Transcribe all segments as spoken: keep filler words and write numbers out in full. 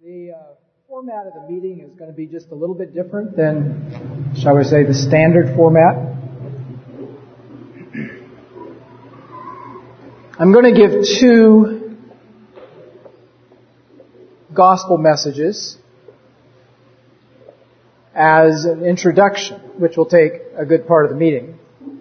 The uh, format of the meeting is going to be just a little bit different than, shall we say, the standard format. I'm going to give two gospel messages as an introduction, which will take a good part of the meeting.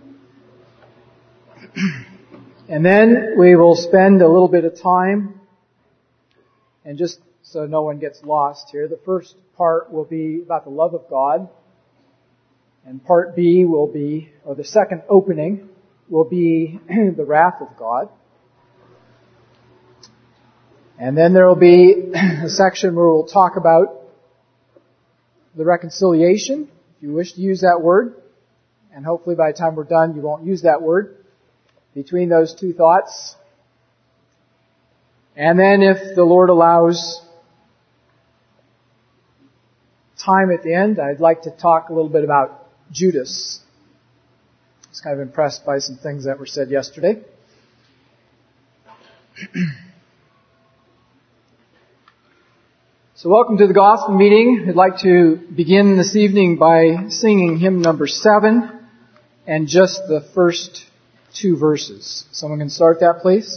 And then we will spend a little bit of time, and just so no one gets lost here, the first part will be about the love of God, and part B will be, or the second opening, will be the wrath of God. And then there will be a section where we'll talk about the reconciliation, if you wish to use that word, and hopefully by the time we're done you won't use that word, between those two thoughts. And then if the Lord allows time at the end, I'd like to talk a little bit about Judas. I was kind of impressed by some things that were said yesterday. So welcome to the gospel meeting. I'd like to begin this evening by singing hymn number seven and just the first two verses. Someone can start that, please.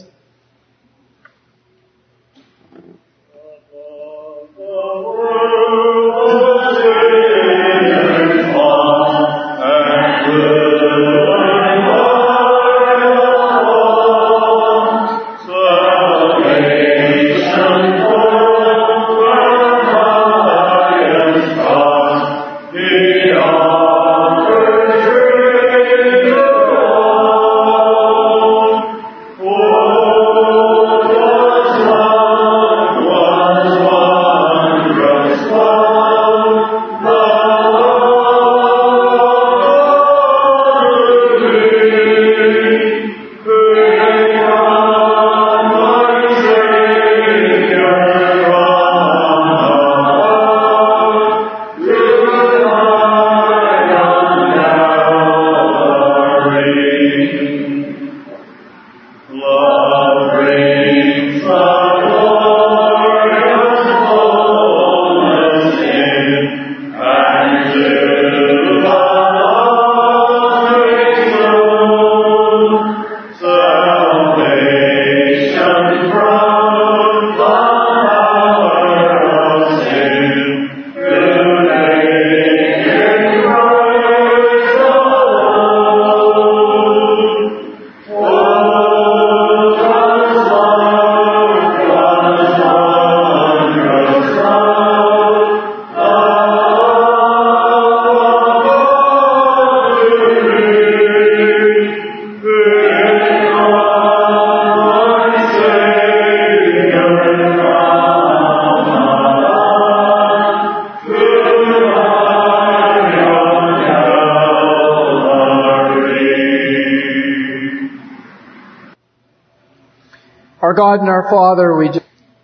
Our God and our Father, we do.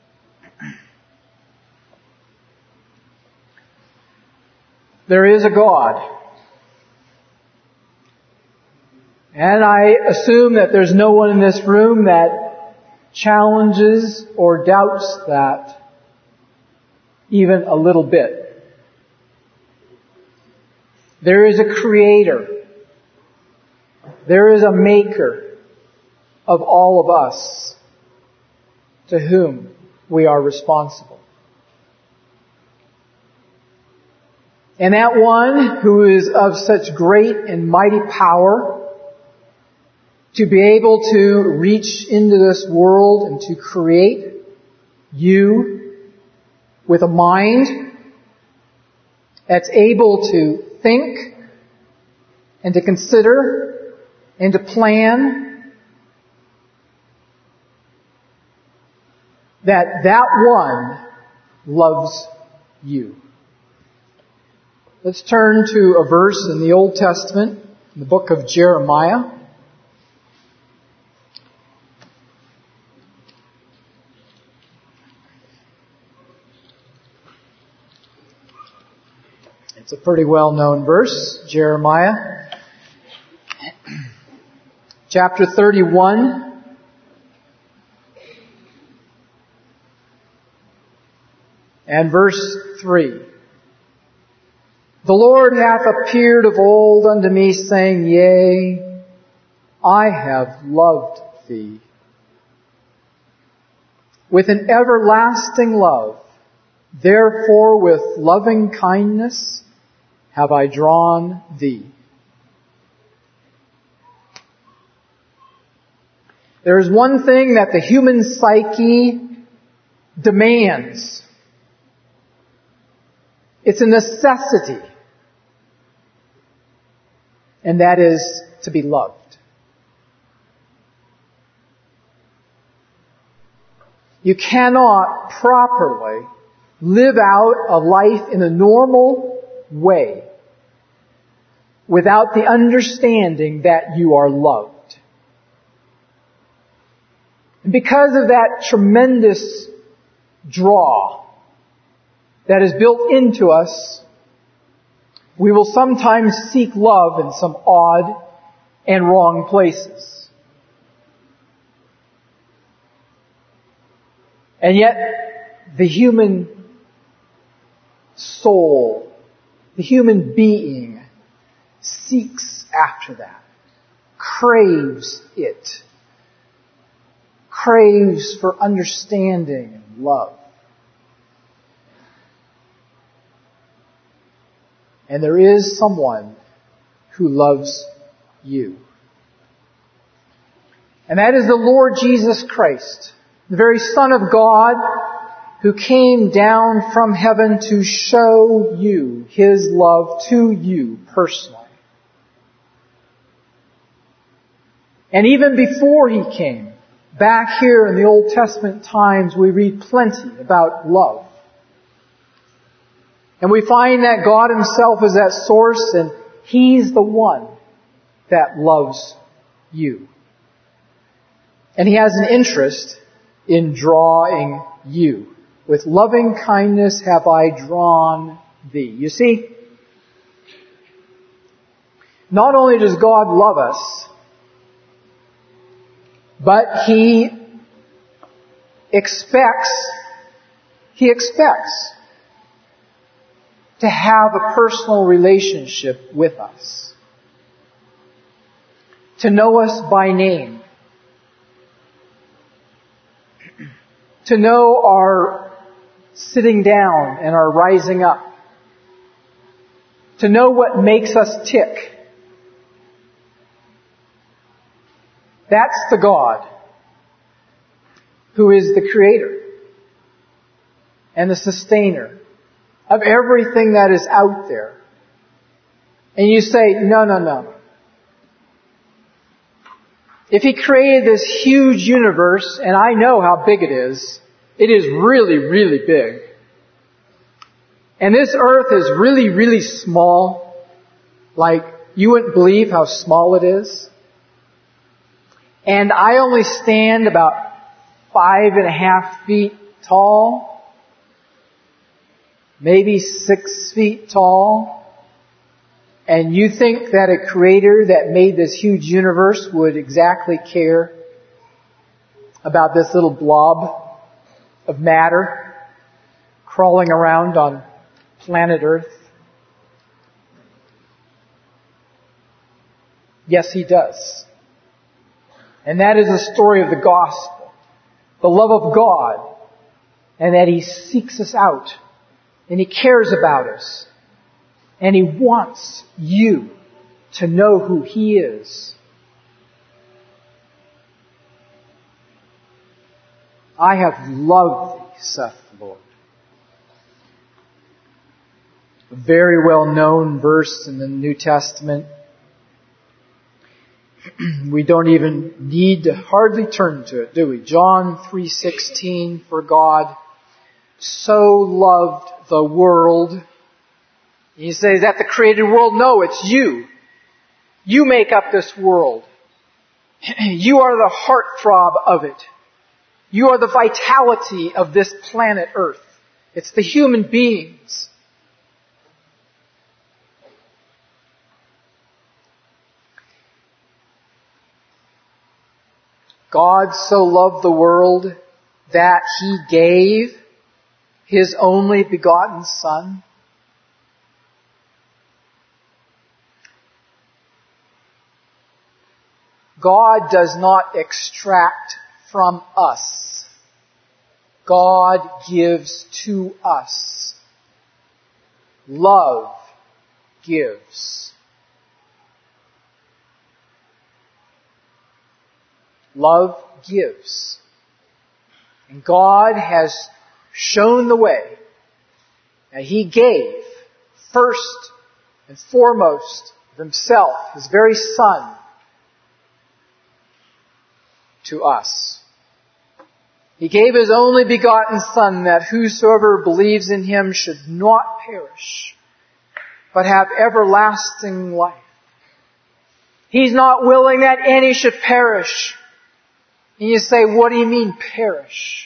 There is a God. And I assume that there's no one in this room that challenges or doubts that even a little bit. There is a Creator. There is a Maker of all of us, to whom we are responsible. And that one who is of such great and mighty power to be able to reach into this world and to create you with a mind that's able to think and to consider and to plan, that that one loves you. Let's turn to a verse in the Old Testament, in the book of Jeremiah. It's a pretty well-known verse, Jeremiah. Chapter thirty-one, And verse three. The Lord hath appeared of old unto me, saying, Yea, I have loved thee with an everlasting love. Therefore with loving kindness have I drawn thee. There is one thing that the human psyche demands. It's a necessity. And that is to be loved. You cannot properly live out a life in a normal way without the understanding that you are loved. And because of that tremendous draw that is built into us, we will sometimes seek love in some odd and wrong places. And yet, the human soul, the human being, seeks after that, craves it, craves for understanding and love. And there is someone who loves you. And that is the Lord Jesus Christ, the very Son of God, who came down from heaven to show you His love to you personally. And even before He came, back here in the Old Testament times, we read plenty about love. And we find that God Himself is that source, and He's the one that loves you. And He has an interest in drawing you. With loving kindness have I drawn thee. You see, not only does God love us, but He expects, He expects to have a personal relationship with us. To know us by name. To know our sitting down and our rising up. To know what makes us tick. That's the God who is the creator and the sustainer of everything that is out there. And you say, no, no, no. If He created this huge universe, and I know how big it is, it is really, really big. And this earth is really, really small. Like, you wouldn't believe how small it is. And I only stand about five and a half feet tall. Maybe six feet tall. And you think that a creator that made this huge universe would exactly care about this little blob of matter crawling around on planet Earth? Yes, He does. And that is the story of the gospel. The love of God. And that He seeks us out. And He cares about us. And He wants you to know who He is. I have loved thee, saith the Lord. A very well known verse in the New Testament. We don't even need to hardly turn to it, do we? John three sixteen, for God so loved the world. You say, is that the created world? No, it's you. You make up this world. You are the heartthrob of it. You are the vitality of this planet Earth. It's the human beings. God so loved the world that He gave His only begotten Son? God does not extract from us. God gives to us. Love gives. Love gives. And God has shown the way. And He gave first and foremost of Himself, His very Son, to us. He gave His only begotten Son, that whosoever believes in Him should not perish, but have everlasting life. He's not willing that any should perish. And you say, what do you mean perish?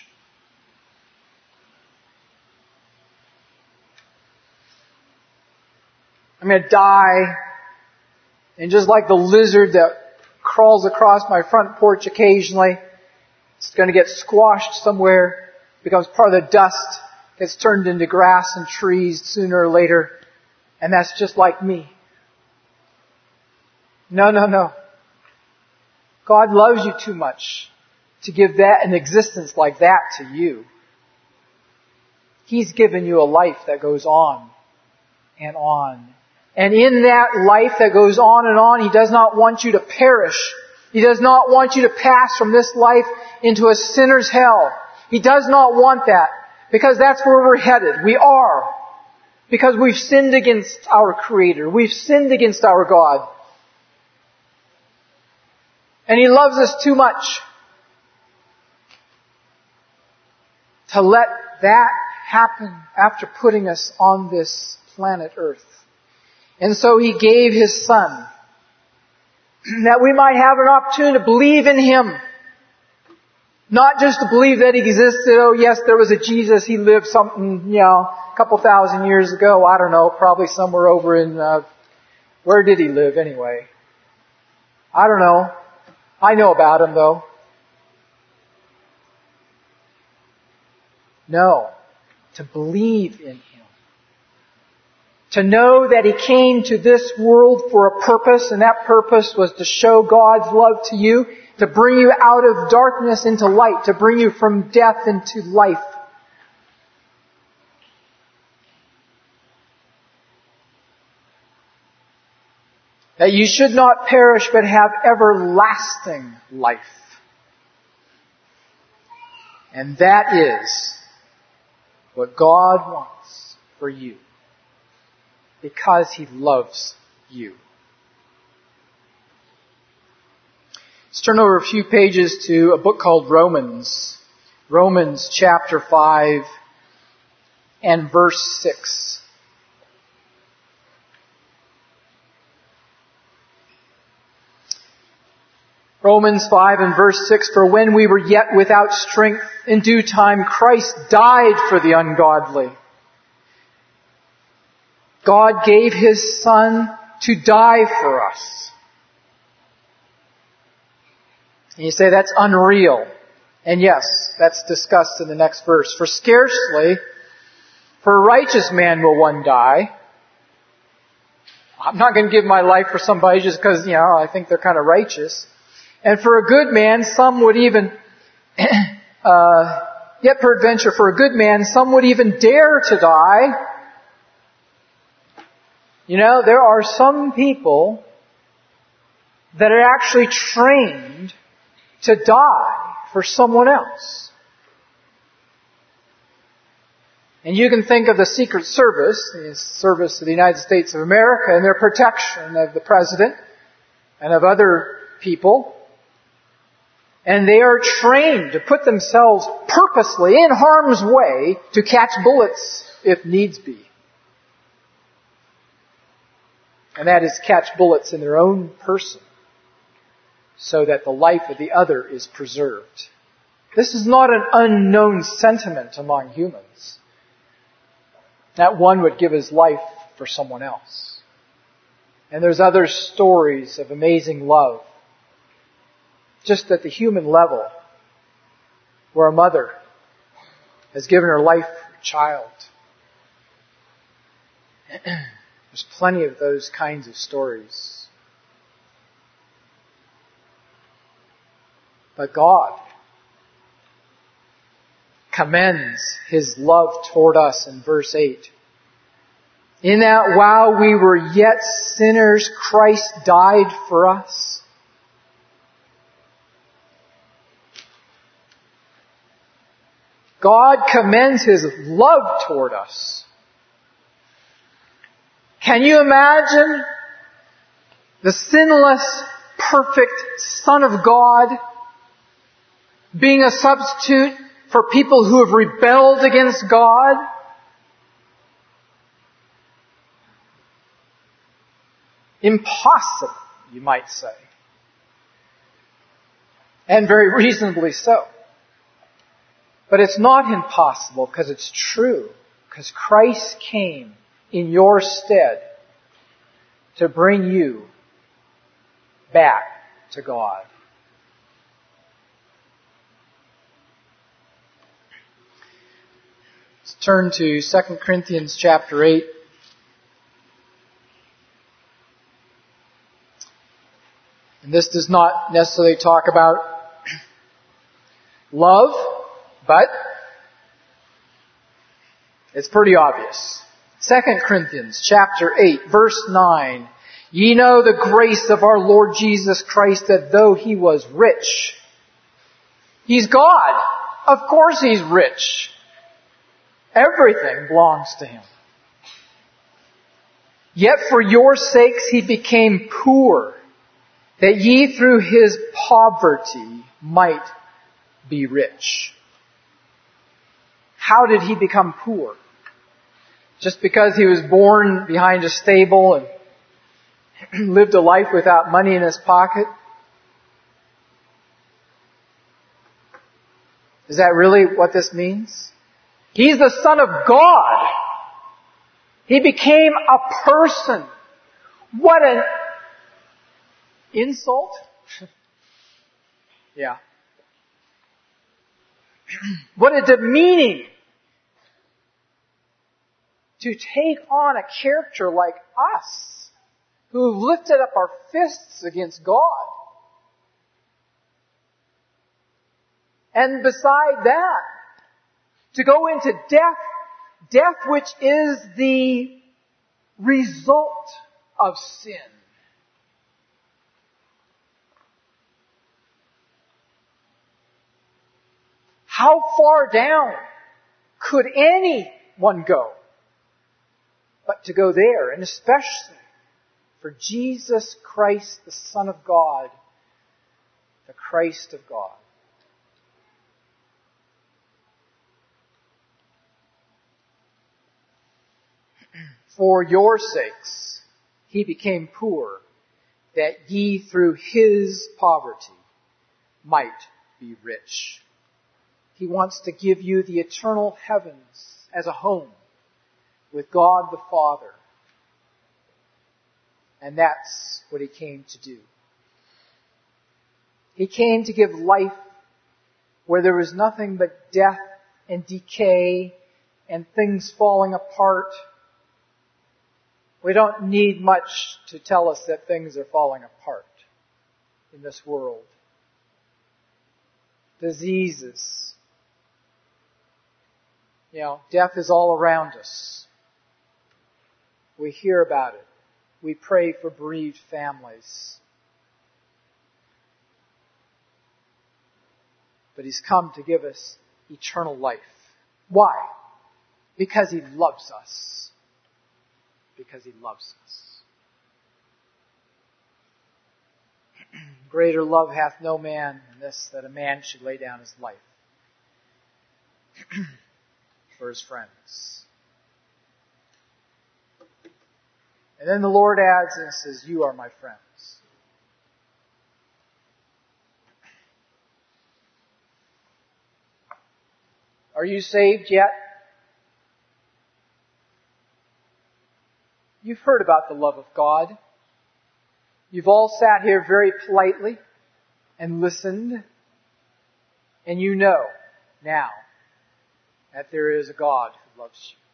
I'm going to die, and just like the lizard that crawls across my front porch occasionally, it's going to get squashed somewhere, becomes part of the dust, gets turned into grass and trees sooner or later, and that's just like me. No, no, no. God loves you too much to give that an existence like that to you. He's given you a life that goes on and on. And in that life that goes on and on, He does not want you to perish. He does not want you to pass from this life into a sinner's hell. He does not want that, because that's where we're headed. We are. Because we've sinned against our Creator. We've sinned against our God. And He loves us too much to let that happen after putting us on this planet Earth. And so He gave His Son, that we might have an opportunity to believe in Him. Not just to believe that He existed. Oh yes, there was a Jesus. He lived something, you know, a couple thousand years ago. I don't know, probably somewhere over in, uh, where did He live anyway? I don't know. I know about Him though. No. To believe in Him. To know that He came to this world for a purpose, and that purpose was to show God's love to you, to bring you out of darkness into light, to bring you from death into life. That you should not perish but have everlasting life. And that is what God wants for you. Because He loves you. Let's turn over a few pages to a book called Romans. Romans chapter five and verse six. Romans five and verse six, for when we were yet without strength, in due time Christ died for the ungodly. God gave His Son to die for us. And you say, that's unreal. And yes, that's discussed in the next verse. For scarcely, for a righteous man will one die. I'm not going to give my life for somebody just because, you know, I think they're kind of righteous. And for a good man, some would even, uh, yet peradventure for a good man, some would even dare to die. You know, there are some people that are actually trained to die for someone else. And you can think of the Secret Service, the service of the United States of America, and their protection of the President and of other people. And they are trained to put themselves purposely in harm's way to catch bullets if needs be. And that is catch bullets in their own person so that the life of the other is preserved. This is not an unknown sentiment among humans, that one would give his life for someone else. And there's other stories of amazing love, just at the human level, where a mother has given her life for her child. There's plenty of those kinds of stories. But God commends His love toward us in verse eight. In that while we were yet sinners, Christ died for us. God commends His love toward us. Can you imagine the sinless, perfect Son of God being a substitute for people who have rebelled against God? Impossible, you might say. And very reasonably so. But it's not impossible because it's true. Because Christ came in your stead to bring you back to God. Let's turn to Second Corinthians chapter eight. And this does not necessarily talk about love, but it's pretty obvious. Second Corinthians chapter eight, verse nine. Ye know the grace of our Lord Jesus Christ, that though He was rich, He's God. Of course He's rich. Everything belongs to Him. Yet for your sakes He became poor, that ye through His poverty might be rich. How did He become poor? Just because He was born behind a stable and lived a life without money in His pocket? Is that really what this means? He's the Son of God. He became a person. What an insult? Yeah. What a demeaning to take on a character like us, who have lifted up our fists against God. And beside that, to go into death, death which is the result of sin. How far down could anyone go but to go there? And especially for Jesus Christ, the Son of God, the Christ of God. For your sakes He became poor, that ye through His poverty might be rich. He wants to give you the eternal heavens as a home with God the Father. And that's what He came to do. He came to give life where there was nothing but death and decay and things falling apart. We don't need much to tell us that things are falling apart in this world. Diseases. You know, death is all around us. We hear about it. We pray for bereaved families. But He's come to give us eternal life. Why? Because He loves us. Because He loves us. Greater love hath no man than this, that a man should lay down his life for his friends. And then the Lord adds and says, you are my friends. Are you saved yet? You've heard about the love of God. You've all sat here very politely and listened. And you know now that there is a God who loves you.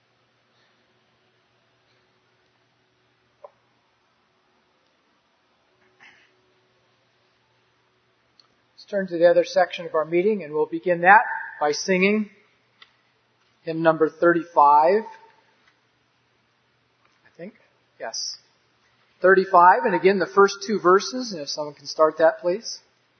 Let's turn to the other section of our meeting, and we'll begin that by singing hymn number thirty-five. I think. Yes. thirty-five, and again the first two verses, and if someone can start that, please.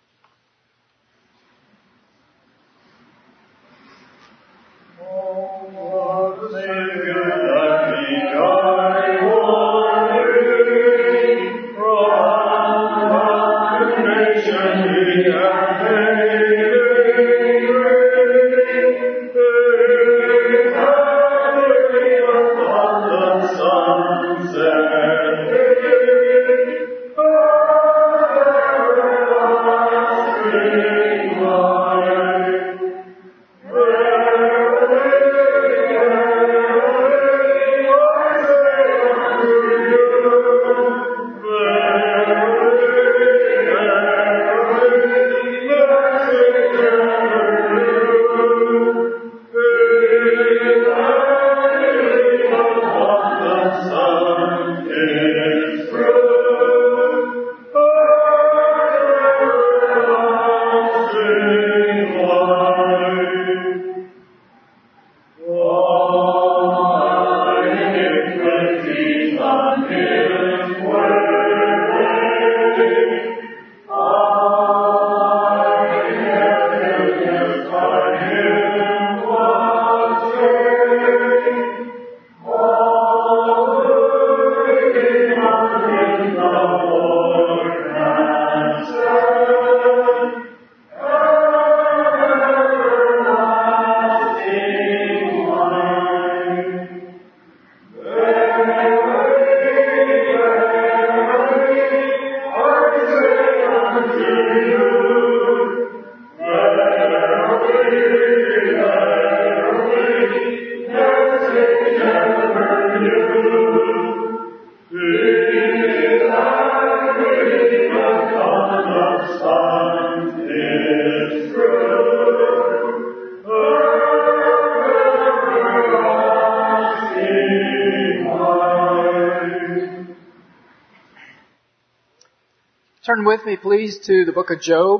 Turn with me, please, to the book of Job.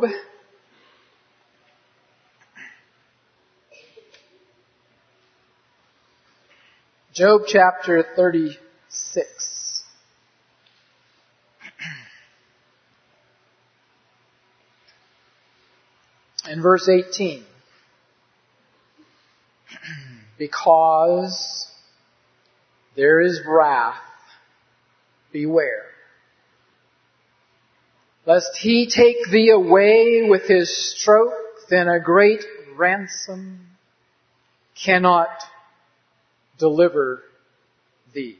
Job chapter thirty-six. And verse eighteen. Because there is wrath, beware. Lest he take thee away with his stroke, then a great ransom cannot deliver thee.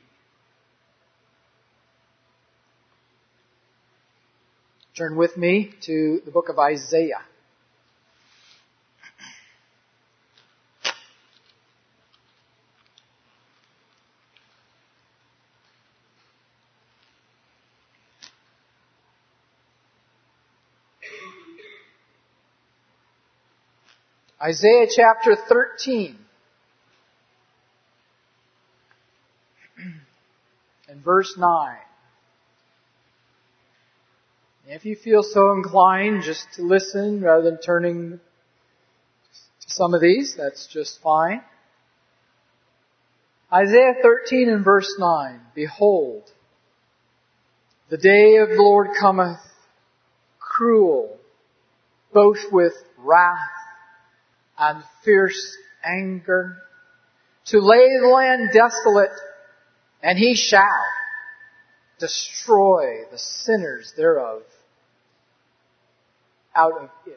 Turn with me to the book of Isaiah. Isaiah chapter thirteen and verse nine. If you feel so inclined just to listen rather than turning to some of these, that's just fine. Isaiah thirteen and verse nine. Behold, the day of the Lord cometh, cruel, both with wrath and fierce anger, to lay the land desolate, and he shall destroy the sinners thereof out of it.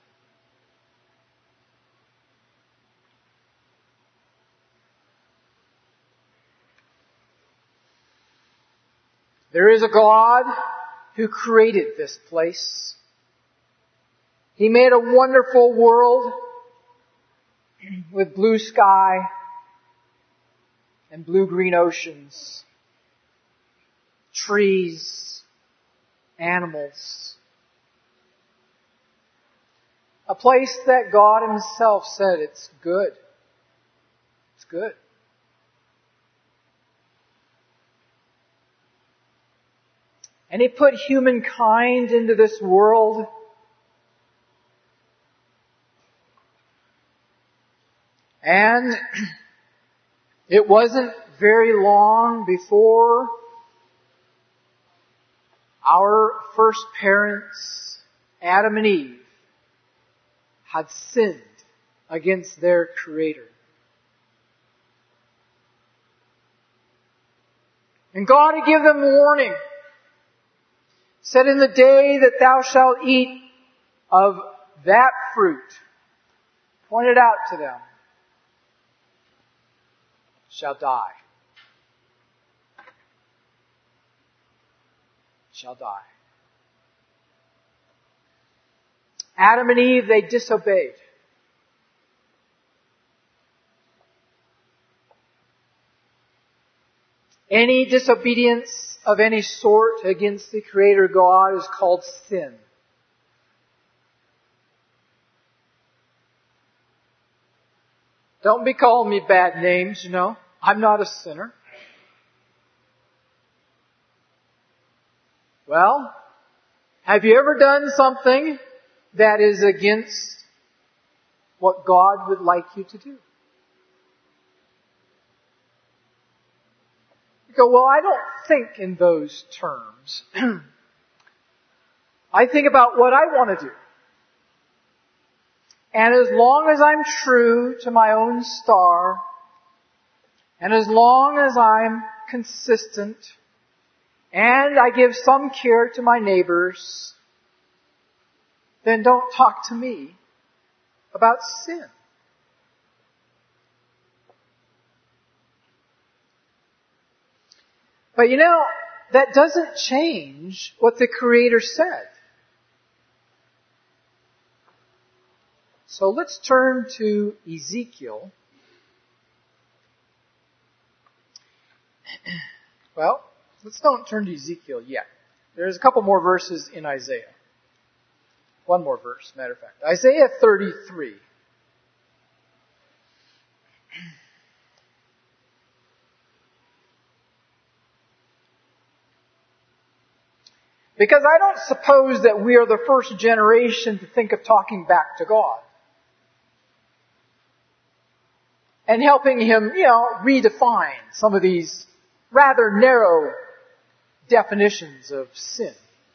There is a God who created this place. He made a wonderful world with blue sky and blue-green oceans, trees, animals. A place that God Himself said it's good. It's good. And He put humankind into this world. And it wasn't very long before our first parents, Adam and Eve, had sinned against their Creator. And God had given them warning. Said, in the day that thou shalt eat of that fruit, pointed out to them, shall die. Shall die. Adam and Eve, they disobeyed. Any disobedience of any sort against the Creator God is called sin. Don't be calling me bad names, you know. I'm not a sinner. Well, have you ever done something that is against what God would like you to do? You go, well, I don't think in those terms. I think about what I want to do. And as long as I'm true to my own star, and as long as I'm consistent, and I give some care to my neighbors, then don't talk to me about sin. But you know, that doesn't change what the Creator said. So let's turn to Ezekiel. Well, let's don't turn to Ezekiel yet. There's a couple more verses in Isaiah. One more verse, matter of fact. Isaiah thirty-three. Because I don't suppose that we are the first generation to think of talking back to God. And helping Him, you know, redefine some of these rather narrow definitions of sin.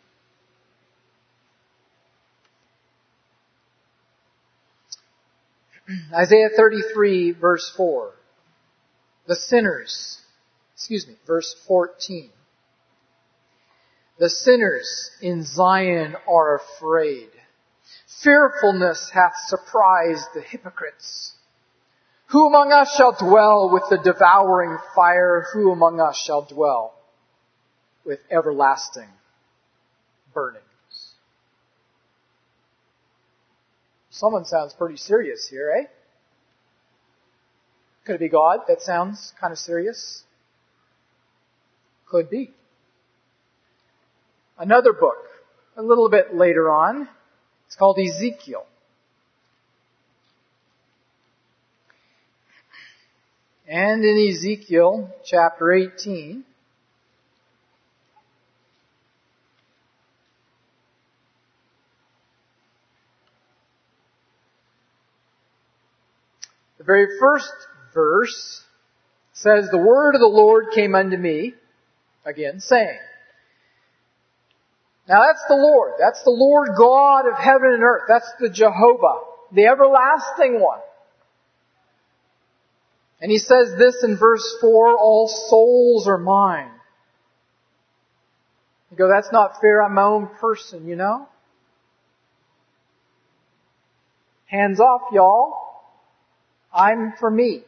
Isaiah thirty-three, verse four. The sinners, excuse me, verse fourteen. The sinners in Zion are afraid. Fearfulness hath surprised the hypocrites. Who among us shall dwell with the devouring fire? Who among us shall dwell with everlasting burnings? Someone sounds pretty serious here, eh? Could it be God that sounds kind of serious? Could be. Another book, a little bit later on, it's called Ezekiel. And in Ezekiel chapter eighteen, the very first verse says, the word of the Lord came unto me, again, saying. Now that's the Lord. That's the Lord God of heaven and earth. That's the Jehovah, the everlasting one. And He says this in verse four, all souls are mine. You go, that's not fair. I'm my own person, you know. Hands off, y'all. I'm for me.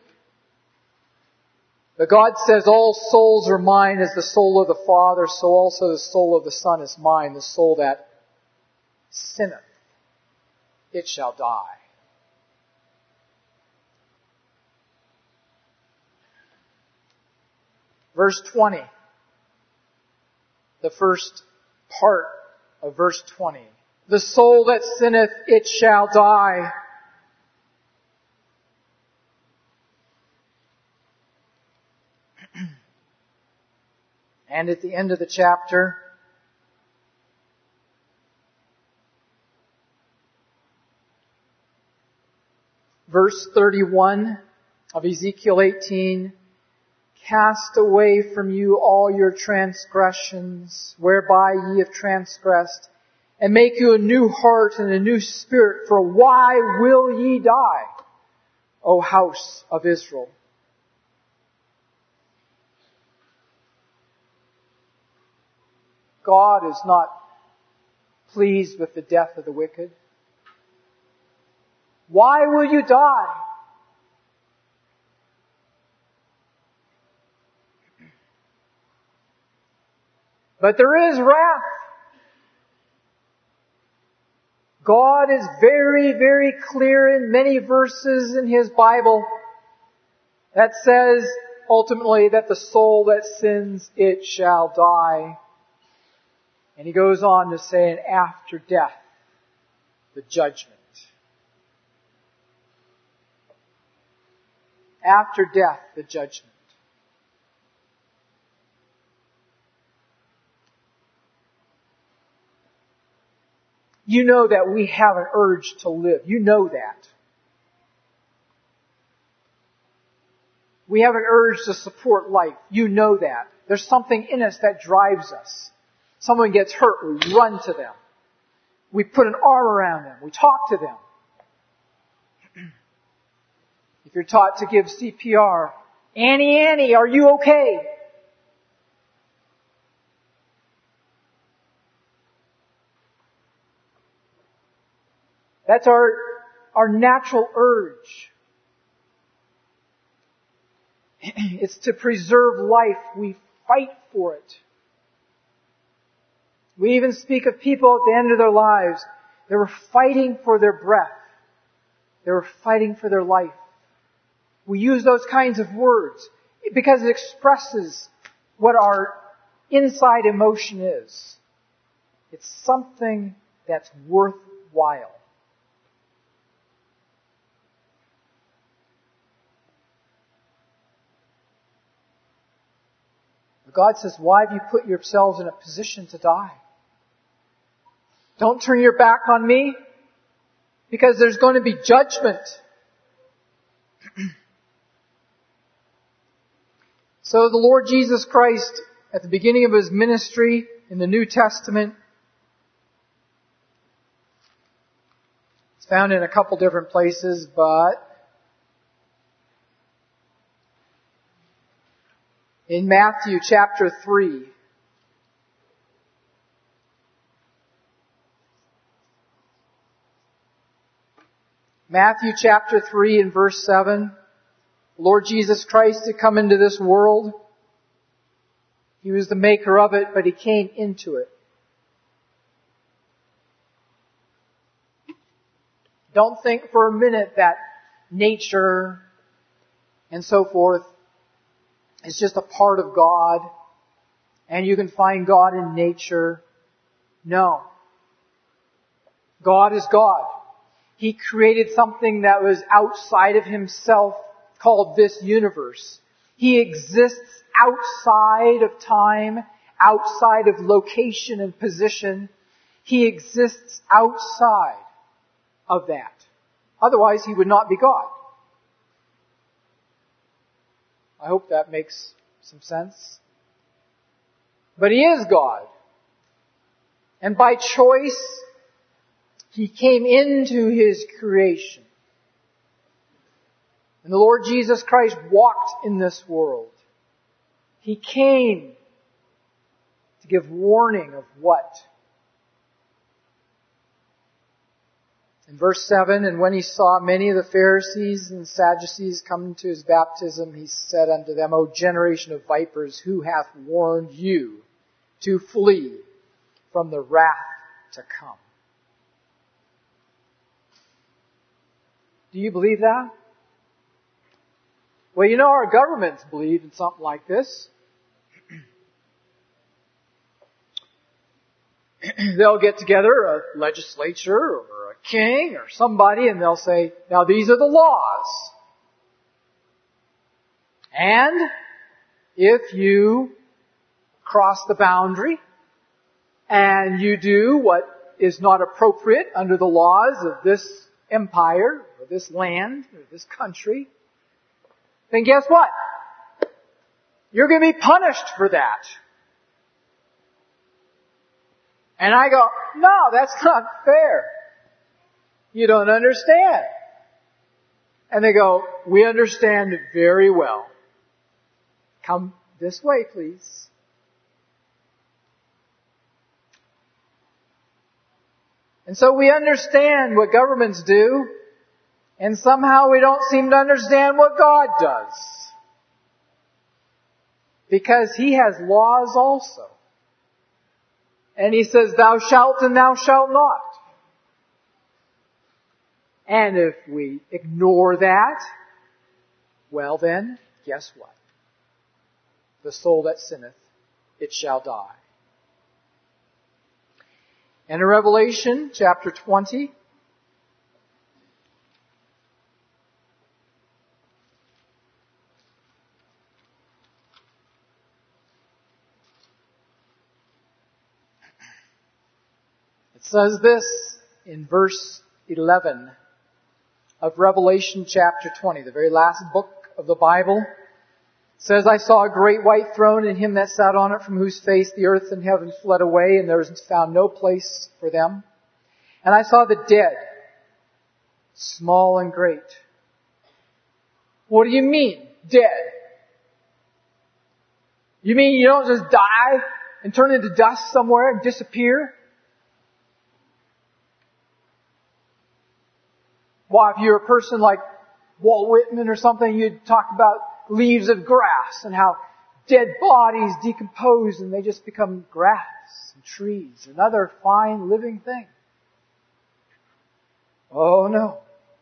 But God says, all souls are mine, as the soul of the Father, so also the soul of the Son is mine. The soul that sinneth, it shall die. Verse twenty. The first part of verse twenty. The soul that sinneth, it shall die. And at the end of the chapter, verse thirty-one of Ezekiel eighteen, cast away from you all your transgressions, whereby ye have transgressed, and make you a new heart and a new spirit, for why will ye die, O house of Israel? God is not pleased with the death of the wicked. Why will you die? But there is wrath. God is very, very clear in many verses in His Bible that says ultimately that the soul that sins, it shall die. And He goes on to say, and after death, the judgment. After death, the judgment. You know that we have an urge to live. You know that. We have an urge to support life. You know that. There's something in us that drives us. Someone gets hurt, we run to them. We put an arm around them. We talk to them. If you're taught to give C P R, Annie, Annie, are you okay? That's our, our natural urge. It's to preserve life. We fight for it. We even speak of people at the end of their lives. They were fighting for their breath. They were fighting for their life. We use those kinds of words because it expresses what our inside emotion is. It's something that's worthwhile. God says, why have you put yourselves in a position to die? Don't turn your back on me, because there's going to be judgment. So the Lord Jesus Christ, at the beginning of His ministry in the New Testament, it's found in a couple different places, but in Matthew chapter three, Matthew chapter three and verse seven, Lord Jesus Christ had come into this world. He was the maker of it, but He came into it. Don't think for a minute that nature and so forth is just a part of God and you can find God in nature. No. God is God. He created something that was outside of Himself called this universe. He exists outside of time, outside of location and position. He exists outside of that. Otherwise, He would not be God. I hope that makes some sense. But He is God. And by choice, He came into His creation. And the Lord Jesus Christ walked in this world. He came to give warning of what? In verse seven, and when He saw many of the Pharisees and Sadducees come to His baptism, He said unto them, O generation of vipers, who hath warned you to flee from the wrath to come? Do you believe that? Well, you know, our governments believe in something like this. They'll get together, a legislature or a king or somebody, and they'll say, now these are the laws. And if you cross the boundary and you do what is not appropriate under the laws of this empire or this land or this country, then guess what? You're going to be punished for that. And I go, no, that's not fair. You don't understand. And they go, we understand very well. Come this way, please. And so we understand what governments do, and somehow we don't seem to understand what God does. Because He has laws also. And He says, thou shalt and thou shalt not. And if we ignore that, well then, guess what? The soul that sinneth, it shall die. And in Revelation chapter twenty, it says this in verse eleven of Revelation chapter twenty, the very last book of the Bible. It says, I saw a great white throne and Him that sat on it, from whose face the earth and heaven fled away, and there was found no place for them. And I saw the dead, small and great. What do you mean, dead? You mean you don't just die and turn into dust somewhere and disappear? Well, if you're a person like Walt Whitman or something, you'd talk about leaves of grass and how dead bodies decompose and they just become grass and trees and other fine living things. Oh no.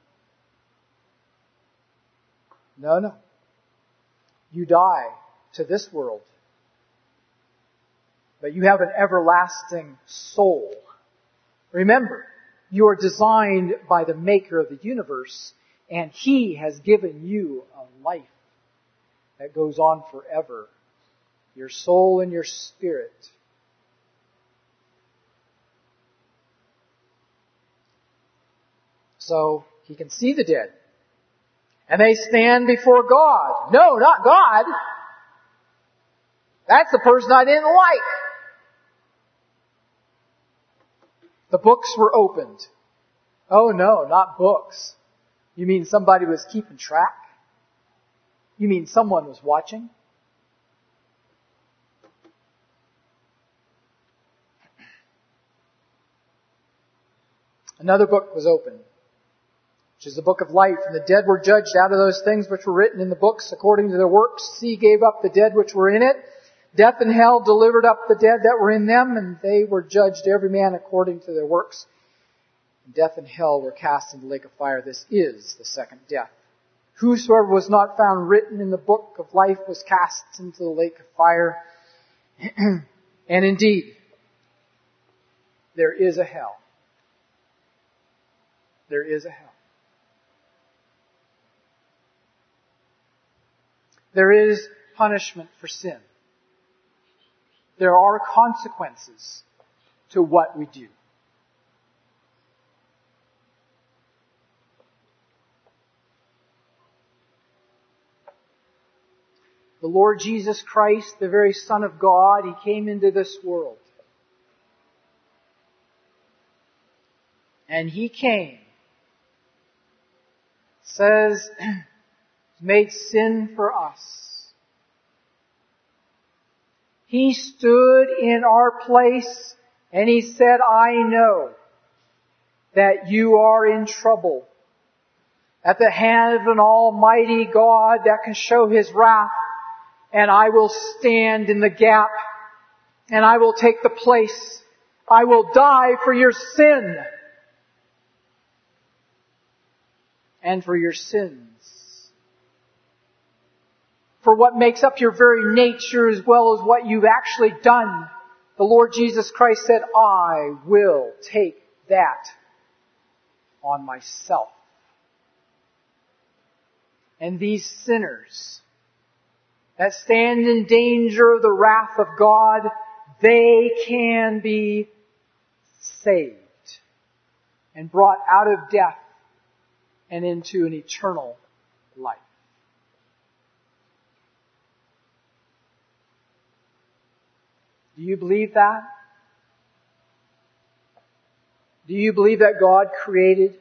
No, no. You die to this world, but you have an everlasting soul. Remember, you are designed by the Maker of the universe, and He has given you a life that goes on forever. Your soul and your spirit. So, He can see the dead. And they stand before God. No, not God. That's the person I didn't like. The books were opened. Oh no, not books. You mean somebody was keeping track? You mean someone was watching? Another book was opened, which is the book of life. And the dead were judged out of those things which were written in the books according to their works. Sea gave up the dead which were in it. Death and hell delivered up the dead that were in them, and they were judged every man according to their works. And death and hell were cast into the lake of fire. This is the second death. Whosoever was not found written in the book of life was cast into the lake of fire. And indeed, there is a hell. There is a hell. There is punishment for sin. There are consequences to what we do. The Lord Jesus Christ, the very Son of God, He came into this world. And He came, says, made sin for us. He stood in our place and He said, I know that you are in trouble at the hand of an almighty God that can show His wrath, and I will stand in the gap and I will take the place. I will die for your sin and for your sins. For what makes up your very nature as well as what you've actually done. The Lord Jesus Christ said, I will take that on myself. And these sinners, that stand in danger of the wrath of God, they can be saved and brought out of death and into an eternal life. Do you believe that? Do you believe that God created?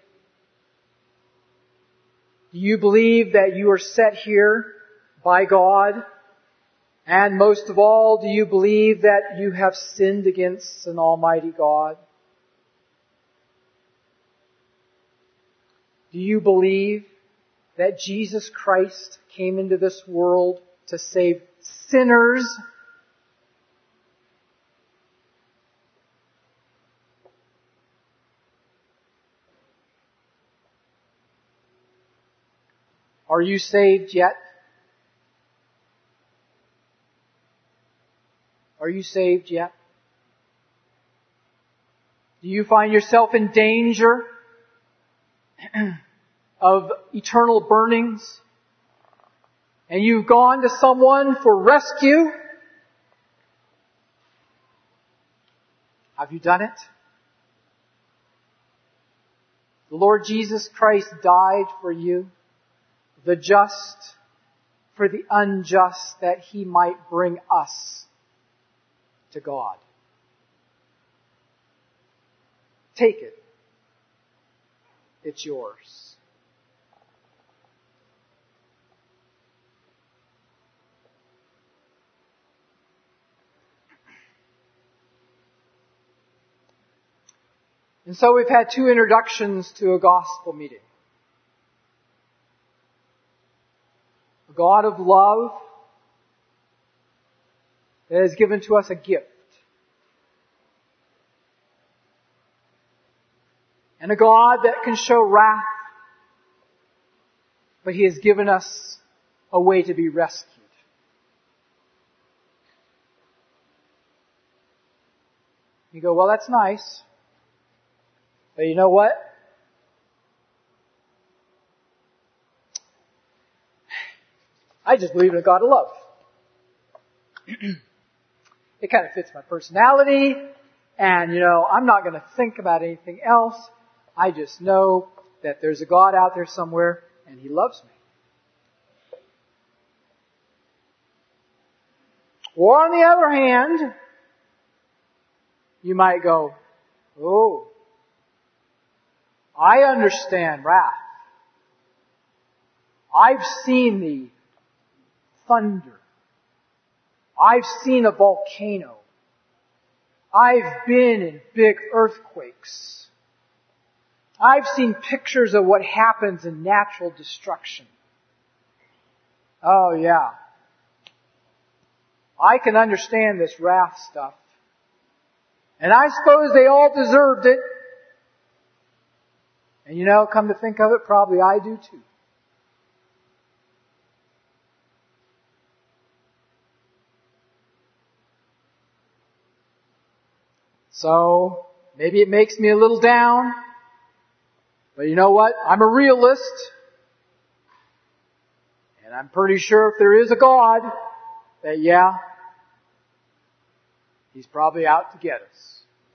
Do you believe that you are set here by God? And most of all, do you believe that you have sinned against an almighty God? Do you believe that Jesus Christ came into this world to save sinners? Are you saved yet? Are you saved yet? Do you find yourself in danger of eternal burnings? And you've gone to someone for rescue? Have you done it? The Lord Jesus Christ died for you, the just for the unjust, that He might bring us to God. Take it. It's yours. And so we've had two introductions to a gospel meeting. A God of love that has given to us a gift. And a God that can show wrath, but He has given us a way to be rescued. You go, well, that's nice. But you know what? I just believe in a God of love. It kind of fits my personality, and you know, I'm not going to think about anything else. I just know that there's a God out there somewhere, and He loves me. Or on the other hand, you might go, oh, I understand wrath. I've seen the thunder. I've seen a volcano. I've been in big earthquakes. I've seen pictures of what happens in natural destruction. Oh yeah. I can understand this wrath stuff. And I suppose they all deserved it. And you know, come to think of it, probably I do too. So, maybe it makes me a little down. But you know what? I'm a realist. And I'm pretty sure if there is a God, that yeah, He's probably out to get us.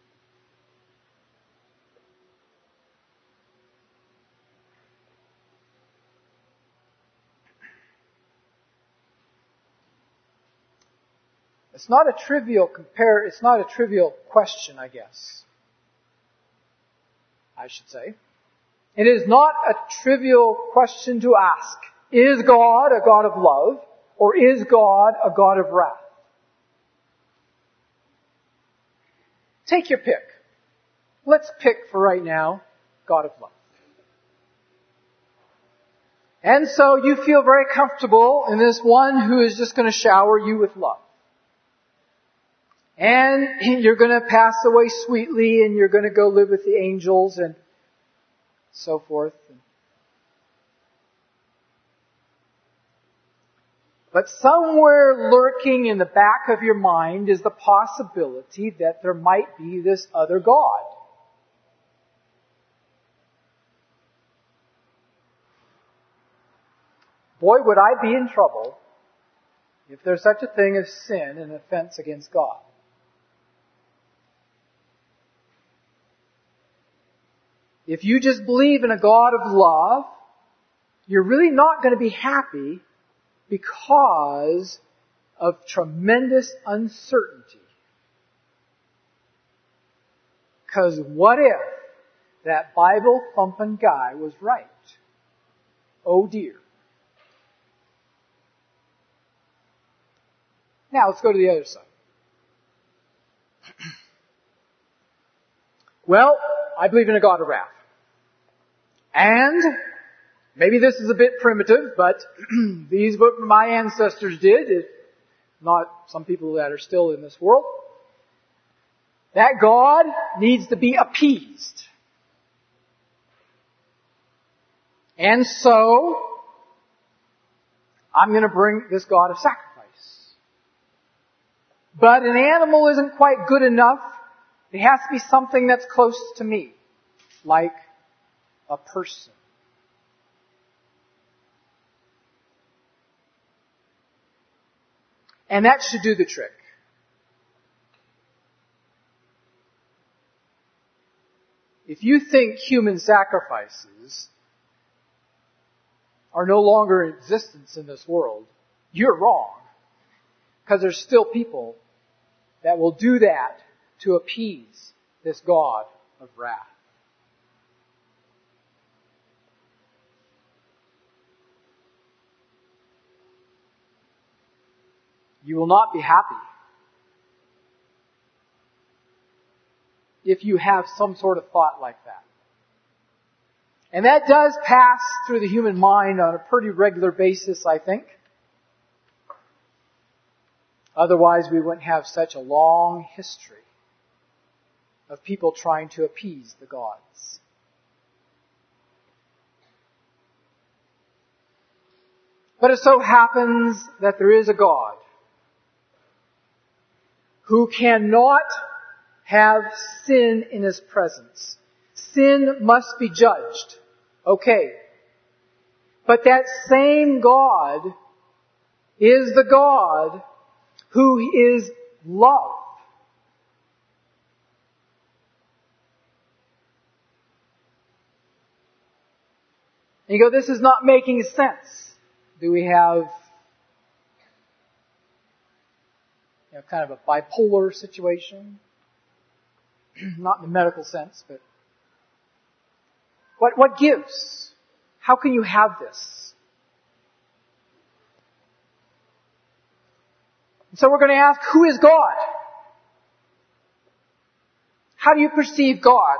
It's not a trivial compare, it's not a trivial question, I guess. I should say. It is not a trivial question to ask. Is God a God of love, or is God a God of wrath? Take your pick. Let's pick for right now, God of love. And so you feel very comfortable in this one who is just going to shower you with love. And you're going to pass away sweetly, and you're going to go live with the angels and so forth. But somewhere lurking in the back of your mind is the possibility that there might be this other God. Boy, would I be in trouble if there's such a thing as sin and offense against God. If you just believe in a God of love, you're really not going to be happy because of tremendous uncertainty. Because what if that Bible-thumping guy was right? Oh dear. Now let's go to the other side. Well, I believe in a God of wrath. And maybe this is a bit primitive, but these what my ancestors did, if not some people that are still in this world. That God needs to be appeased. And so, I'm going to bring this God of sacrifice. But an animal isn't quite good enough. It has to be something that's close to me, like a person. And that should do the trick. If you think human sacrifices are no longer in existence in this world, you're wrong. Because there's still people that will do that to appease this God of wrath. You will not be happy if you have some sort of thought like that. And that does pass through the human mind on a pretty regular basis, I think. Otherwise, we wouldn't have such a long history of people trying to appease the gods. But it so happens that there is a God who cannot have sin in His presence. Sin must be judged. Okay. But that same God is the God who is love. And you go, this is not making sense. Do we have you know, kind of a bipolar situation? Not in the medical sense, but what, what gives? How can you have this? And so we're going to ask, who is God? How do you perceive God?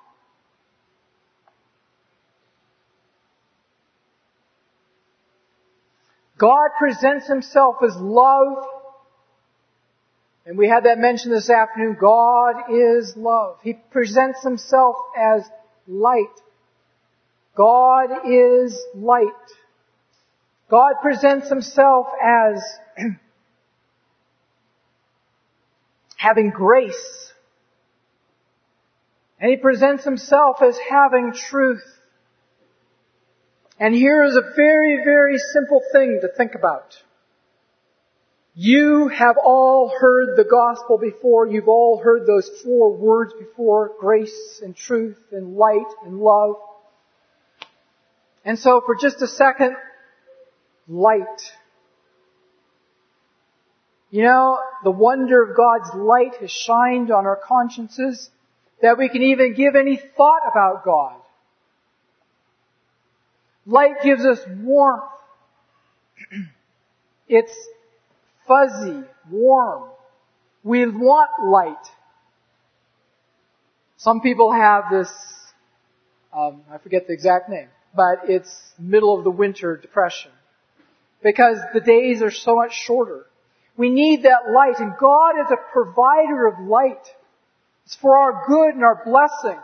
God presents Himself as love. And we had that mentioned this afternoon. God is love. He presents Himself as light. God is light. God presents Himself as having grace. And He presents Himself as having truth. And here is a very, very simple thing to think about. You have all heard the gospel before. You've all heard those four words before. Grace and truth and light and love. And so for just a second, light. You know, the wonder of God's light has shined on our consciences that we can even give any thought about God. Light gives us warmth. It's fuzzy, warm. We want light. Some people have this, um, I forget the exact name, but it's middle of the winter depression. Because the days are so much shorter. We need that light, and God is a provider of light. It's for our good and our blessing.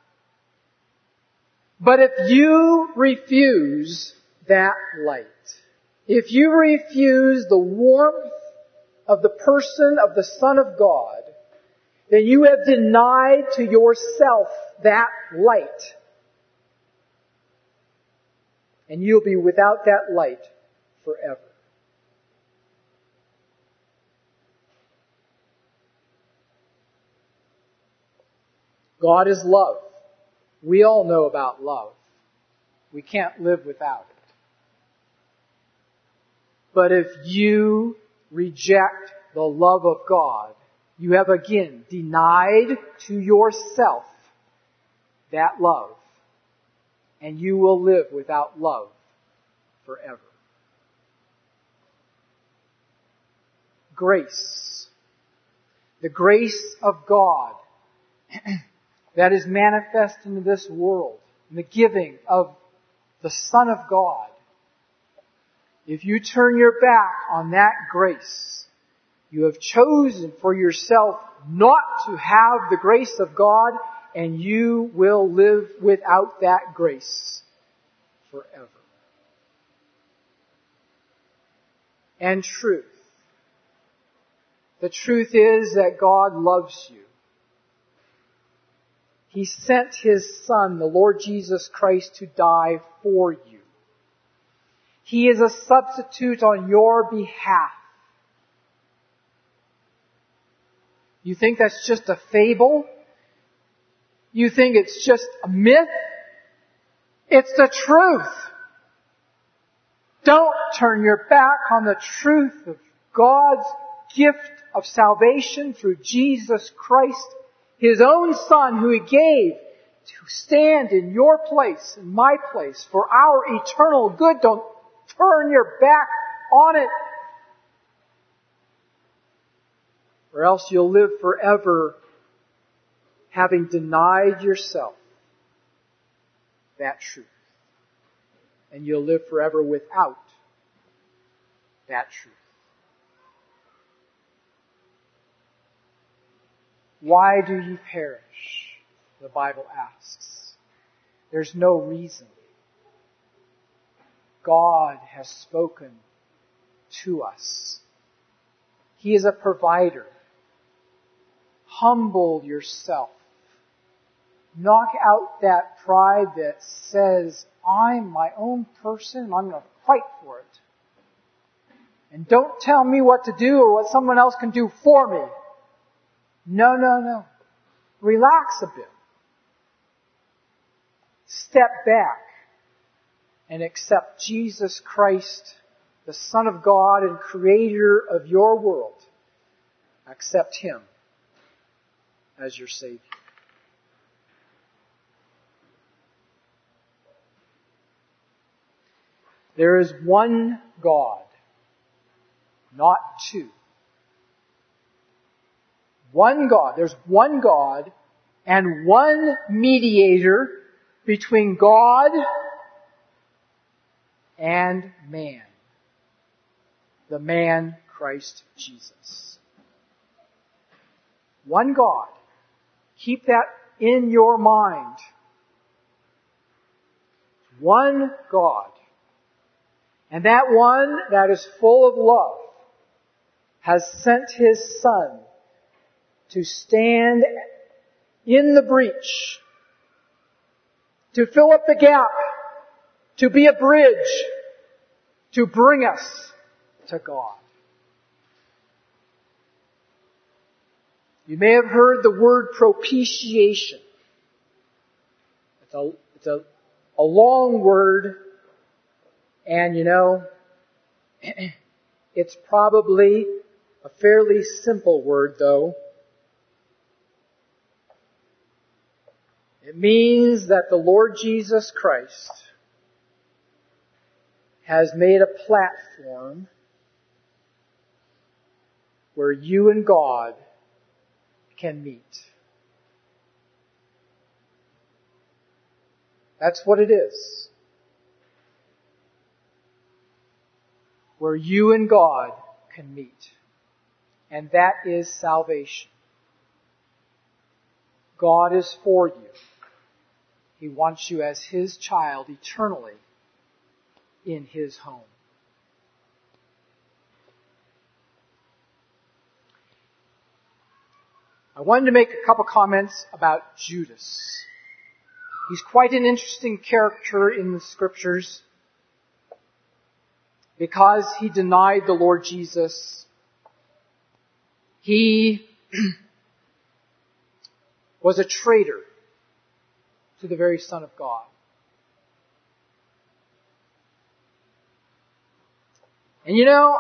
But if you refuse that light, if you refuse the warmth of the person of the Son of God, then you have denied to yourself that light. And you'll be without that light forever. God is love. We all know about love. We can't live without it. But if you reject the love of God, you have again denied to yourself that love. And you will live without love forever. Grace. The grace of God that is manifest in this world, in the giving of the Son of God. If you turn your back on that grace, you have chosen for yourself not to have the grace of God, and you will live without that grace forever. And truth. The truth is that God loves you. He sent His Son, the Lord Jesus Christ, to die for you. He is a substitute on your behalf. You think that's just a fable? You think it's just a myth? It's the truth. Don't turn your back on the truth of God's gift of salvation through Jesus Christ, His own Son, who He gave to stand in your place, in my place, for our eternal good. Don't turn your back on it, or else you'll live forever having denied yourself that truth. And you'll live forever without that truth. Why do ye perish? The Bible asks. There's no reason. God has spoken to us. He is a provider. Humble yourself. Knock out that pride that says, I'm my own person and I'm going to fight for it. And don't tell me what to do or what someone else can do for me. No, no, no. Relax a bit. Step back and accept Jesus Christ, the Son of God and Creator of your world. Accept Him as your Savior. There is one God, not two. One God. There's one God and one mediator between God and man. The man, Christ Jesus. One God. Keep that in your mind. One God. And that one that is full of love has sent His Son to stand in the breach, to fill up the gap, to be a bridge, to bring us to God. You may have heard the word propitiation. It's a, it's a, a long word, and you know, it's probably a fairly simple word though. It means that the Lord Jesus Christ has made a platform where you and God can meet. That's what it is. Where you and God can meet. And that is salvation. God is for you. He wants you as His child eternally in His home. I wanted to make a couple comments about Judas. He's quite an interesting character in the Scriptures because he denied the Lord Jesus. He was a traitor. to the very Son of God. And you know,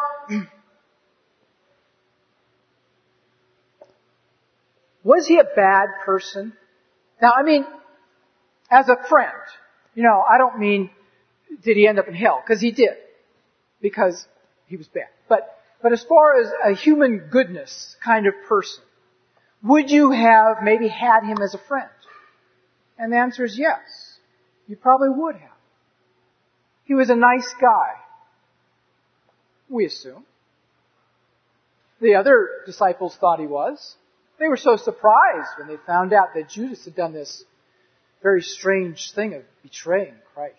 was he a bad person? Now, I mean, as a friend, you know, I don't mean did he end up in hell, because he did, because he was bad. But, but as far as a human goodness kind of person, would you have maybe had him as a friend? And the answer is yes. You probably would have. He was a nice guy, we assume. The other disciples thought he was. They were so surprised when they found out that Judas had done this very strange thing of betraying Christ.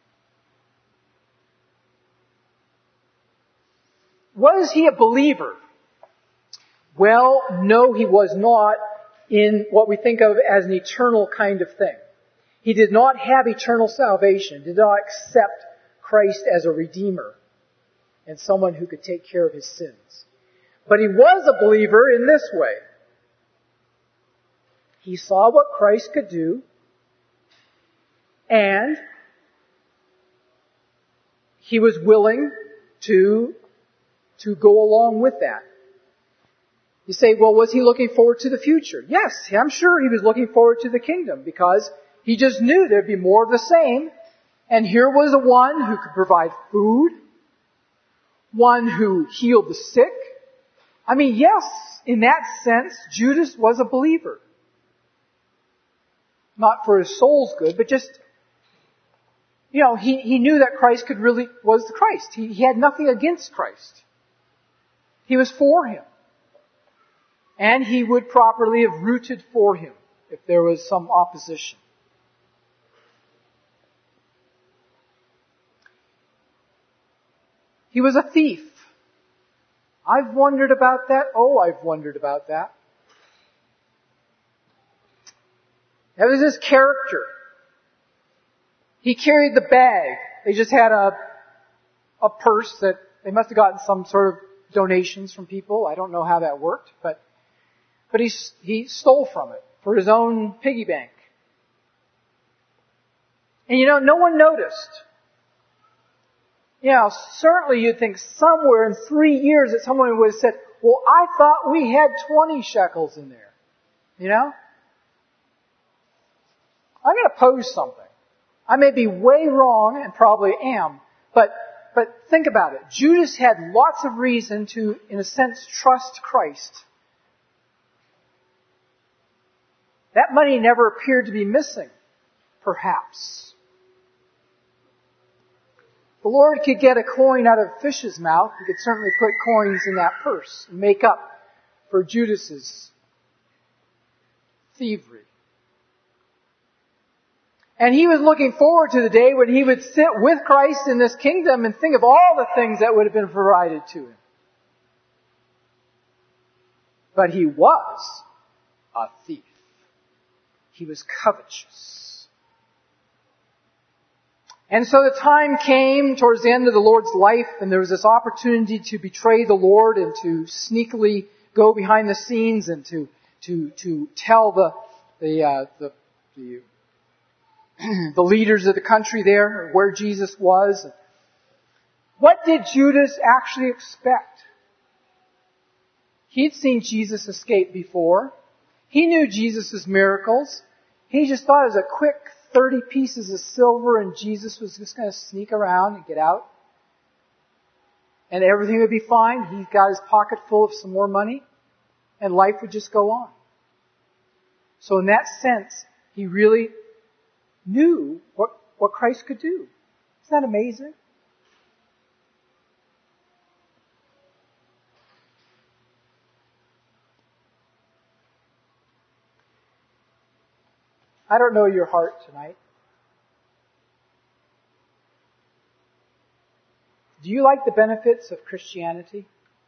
Was he a believer? Well, no, he was not in what we think of as an eternal kind of thing. He did not have eternal salvation, did not accept Christ as a redeemer and someone who could take care of his sins. But he was a believer in this way. He saw what Christ could do, and he was willing to, to go along with that. You say, well, was he looking forward to the future? Yes, I'm sure he was looking forward to the kingdom, because he just knew there'd be more of the same. And here was a one who could provide food, one who healed the sick. I mean, yes, in that sense, Judas was a believer. Not for his soul's good, but just, you know, he, he knew that Christ could really, was the Christ. He, he had nothing against Christ. He was for him. And he would properly have rooted for him if there was some opposition. He was a thief. I've wondered about that. Oh, I've wondered about that. That was his character. He carried the bag. They just had a, a purse that they must have gotten some sort of donations from people. I don't know how that worked, but, but he, he stole from it for his own piggy bank. And you know, no one noticed. You know, certainly you'd think somewhere in three years that someone would have said, well, I thought we had twenty shekels in there. You know? I'm going to pose something. I may be way wrong, and probably am, but, but think about it. Judas had lots of reason to, in a sense, trust Christ. That money never appeared to be missing, perhaps. The Lord could get a coin out of a fish's mouth. He could certainly put coins in that purse and make up for Judas's thievery. And he was looking forward to the day when he would sit with Christ in this kingdom and think of all the things that would have been provided to him. But he was a thief. He was covetous. And so the time came towards the end of the Lord's life, and there was this opportunity to betray the Lord and to sneakily go behind the scenes and to to to tell the the uh, the, the the leaders of the country there where Jesus was. What did Judas actually expect? He'd seen Jesus escape before. He knew Jesus' miracles. He just thought it was a quick thirty pieces of silver and Jesus was just going to sneak around and get out. And everything would be fine. He got his pocket full of some more money and life would just go on. So in that sense, he really knew what, what Christ could do. Isn't that amazing? I don't know your heart tonight. Do you like the benefits of Christianity?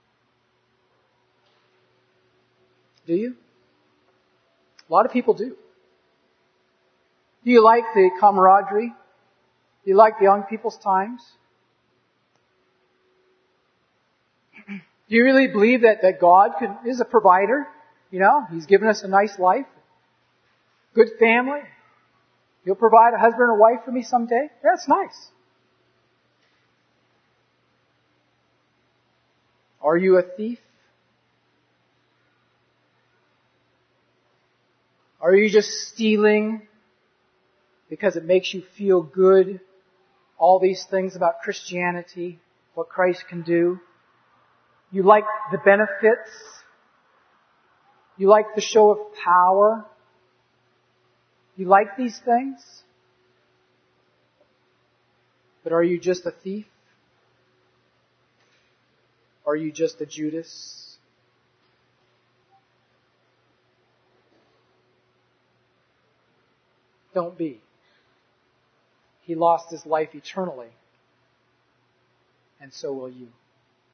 Do you? A lot of people do. Do you like the camaraderie? Do you like the young people's times? Do you really believe that, that God can, is a provider? You know, He's given us a nice life, good family, You'll provide a husband or wife for me someday? That's nice. Are you a thief? Are you just stealing because it makes you feel good? All these things about Christianity, what Christ can do. You like the benefits. You like the show of power. You like these things. But are you just a thief? Are you just a Judas? Don't be. He lost his life eternally, and so will you.